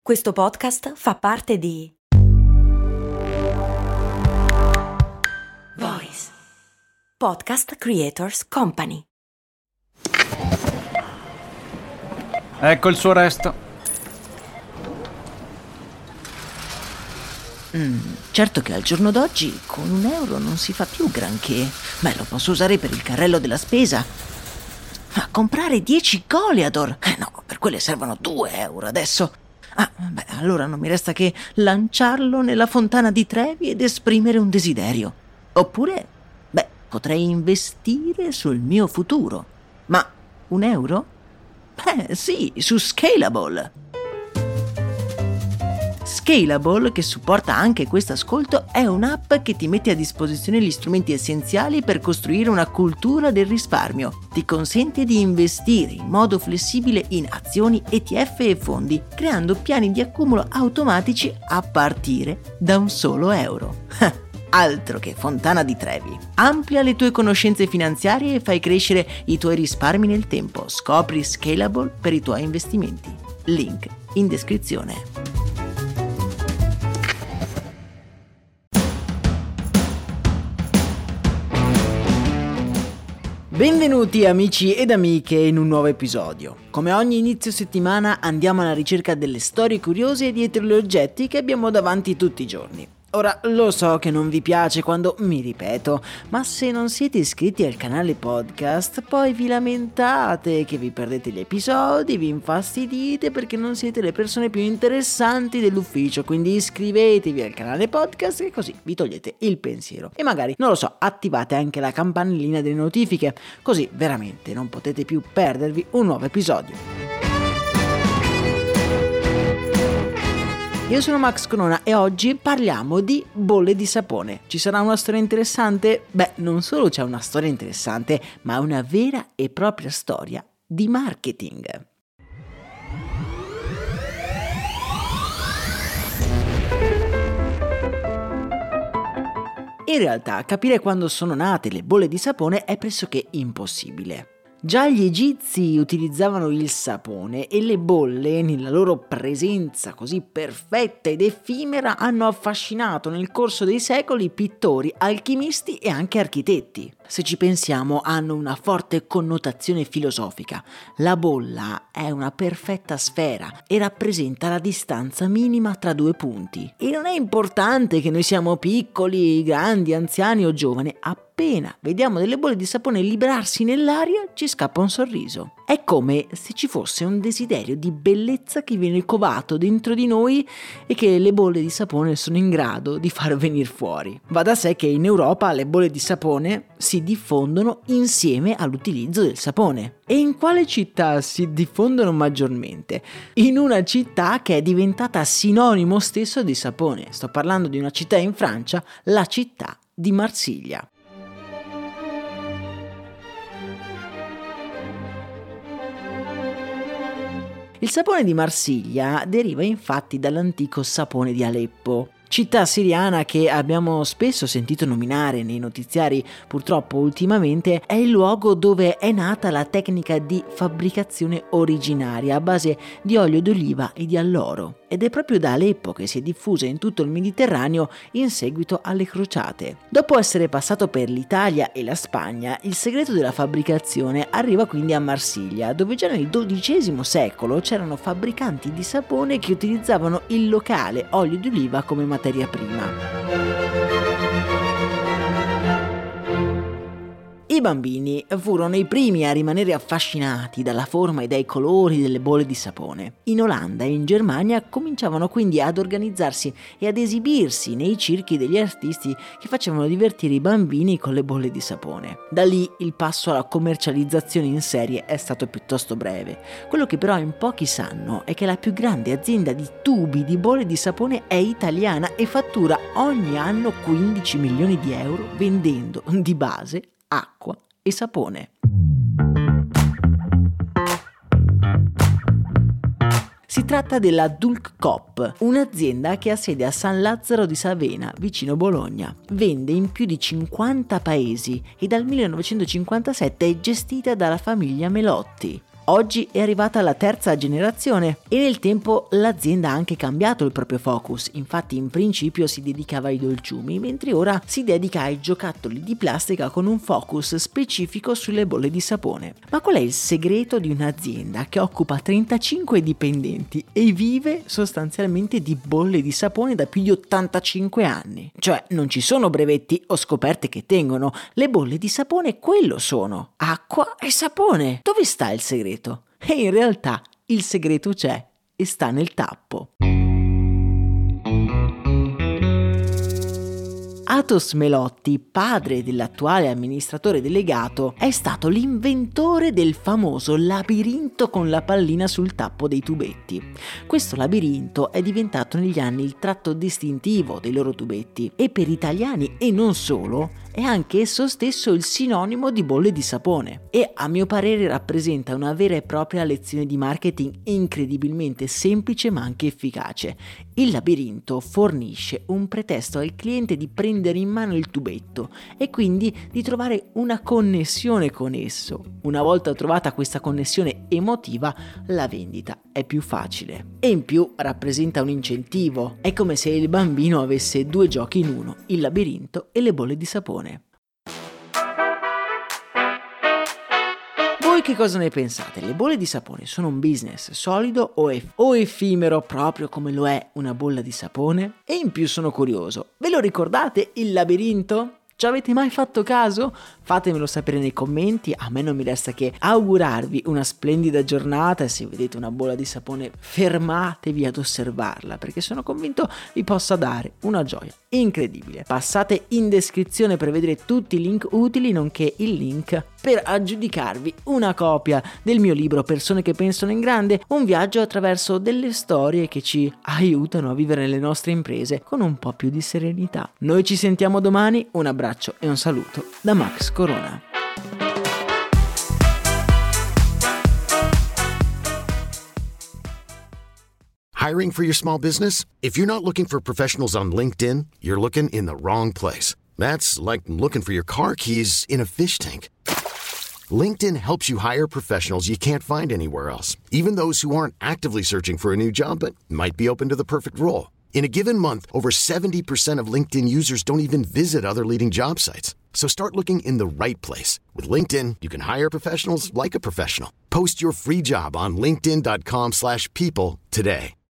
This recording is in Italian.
Questo podcast fa parte di Voice Podcast Creators Company. Ecco il suo resto. Certo che al giorno d'oggi con €1 non si fa più granché. Lo posso usare per il carrello della spesa. Ma comprare 10 Goliador? No, per quelle servono €2 adesso. Allora non mi resta che lanciarlo nella fontana di Trevi ed esprimere un desiderio. Oppure, potrei investire sul mio futuro. Ma €1? Sì, su Scalable. Scalable, che supporta anche questo ascolto, è un'app che ti mette a disposizione gli strumenti essenziali per costruire una cultura del risparmio. Ti consente di investire in modo flessibile in azioni, ETF e fondi, creando piani di accumulo automatici a partire da un solo euro. Altro che fontana di Trevi. Amplia le tue conoscenze finanziarie e fai crescere i tuoi risparmi nel tempo. Scopri Scalable per i tuoi investimenti. Link in descrizione. Benvenuti amici ed amiche in un nuovo episodio. Come ogni inizio settimana andiamo alla ricerca delle storie curiose dietro gli oggetti che abbiamo davanti tutti i giorni. Ora, lo so che non vi piace quando mi ripeto, ma se non siete iscritti al canale podcast, poi vi lamentate che vi perdete gli episodi, vi infastidite perché non siete le persone più interessanti dell'ufficio, quindi iscrivetevi al canale podcast e così vi togliete il pensiero. E magari, non lo so, attivate anche la campanellina delle notifiche, così veramente non potete più perdervi un nuovo episodio. Io sono Max Corona e oggi parliamo di bolle di sapone. Ci sarà una storia interessante? Non solo c'è una storia interessante, ma una vera e propria storia di marketing. In realtà, capire quando sono nate le bolle di sapone è pressoché impossibile. Già gli egizi utilizzavano il sapone e le bolle, nella loro presenza così perfetta ed effimera, hanno affascinato nel corso dei secoli pittori, alchimisti e anche architetti. Se ci pensiamo, hanno una forte connotazione filosofica. La bolla è una perfetta sfera e rappresenta la distanza minima tra due punti. E non è importante che noi siamo piccoli, grandi, anziani o giovani, appena vediamo delle bolle di sapone librarsi nell'aria ci scappa un sorriso. È come se ci fosse un desiderio di bellezza che viene covato dentro di noi e che le bolle di sapone sono in grado di far venire fuori. Va da sé che in Europa le bolle di sapone si diffondono insieme all'utilizzo del sapone. E in quale città si diffondono maggiormente? In una città che è diventata sinonimo stesso di sapone. Sto parlando di una città in Francia, la città di Marsiglia. Il sapone di Marsiglia deriva infatti dall'antico sapone di Aleppo, città siriana che abbiamo spesso sentito nominare nei notiziari. Purtroppo ultimamente è il luogo dove è nata la tecnica di fabbricazione originaria a base di olio d'oliva e di alloro, ed è proprio da Aleppo che si è diffusa in tutto il Mediterraneo in seguito alle crociate. Dopo essere passato per l'Italia e la Spagna, il segreto della fabbricazione arriva quindi a Marsiglia, dove già nel XII secolo c'erano fabbricanti di sapone che utilizzavano il locale olio d'oliva come materia prima. I bambini furono i primi a rimanere affascinati dalla forma e dai colori delle bolle di sapone. In Olanda e in Germania cominciavano quindi ad organizzarsi e ad esibirsi nei circhi degli artisti che facevano divertire i bambini con le bolle di sapone. Da lì il passo alla commercializzazione in serie è stato piuttosto breve. Quello che però in pochi sanno è che la più grande azienda di tubi di bolle di sapone è italiana e fattura ogni anno 15 milioni di euro vendendo di base acqua e sapone. Si tratta della Dulk Coop, un'azienda che ha sede a San Lazzaro di Savena, vicino Bologna. Vende in più di 50 paesi e dal 1957 è gestita dalla famiglia Melotti. Oggi è arrivata la terza generazione e nel tempo l'azienda ha anche cambiato il proprio focus. Infatti in principio si dedicava ai dolciumi, mentre ora si dedica ai giocattoli di plastica con un focus specifico sulle bolle di sapone. Ma qual è il segreto di un'azienda che occupa 35 dipendenti e vive sostanzialmente di bolle di sapone da più di 85 anni? Cioè non ci sono brevetti o scoperte che tengono, le bolle di sapone quello sono: acqua e sapone. Dove sta il segreto? E in realtà il segreto c'è e sta nel tappo. Athos Melotti, padre dell'attuale amministratore delegato, è stato l'inventore del famoso labirinto con la pallina sul tappo dei tubetti. Questo labirinto è diventato negli anni il tratto distintivo dei loro tubetti e per italiani e non solo è anche esso stesso il sinonimo di bolle di sapone e a mio parere rappresenta una vera e propria lezione di marketing incredibilmente semplice ma anche efficace. Il labirinto fornisce un pretesto al cliente di prendere in mano il tubetto e quindi di trovare una connessione con esso. Una volta trovata questa connessione emotiva, la vendita è più facile. E in più rappresenta un incentivo. È come se il bambino avesse due giochi in uno, il labirinto e le bolle di sapone. Voi che cosa ne pensate? Le bolle di sapone sono un business solido o effimero proprio come lo è una bolla di sapone? E in più sono curioso, ve lo ricordate il labirinto? Ci avete mai fatto caso? Fatemelo sapere nei commenti, a me non mi resta che augurarvi una splendida giornata e se vedete una bolla di sapone fermatevi ad osservarla perché sono convinto vi possa dare una gioia incredibile. Passate in descrizione per vedere tutti i link utili nonché il link per aggiudicarvi una copia del mio libro Persone che pensano in grande, un viaggio attraverso delle storie che ci aiutano a vivere le nostre imprese con un po' più di serenità. Noi ci sentiamo domani, un abbraccio e un saluto da Max Corona. Hiring for your small business? If you're not looking for professionals on LinkedIn, you're looking in the wrong place. That's like looking for your car keys in a fish tank. LinkedIn helps you hire professionals you can't find anywhere else, even those who aren't actively searching for a new job but might be open to the perfect role. In a given month, over 70% of LinkedIn users don't even visit other leading job sites. So start looking in the right place. With LinkedIn, you can hire professionals like a professional. Post your free job on linkedin.com/people today.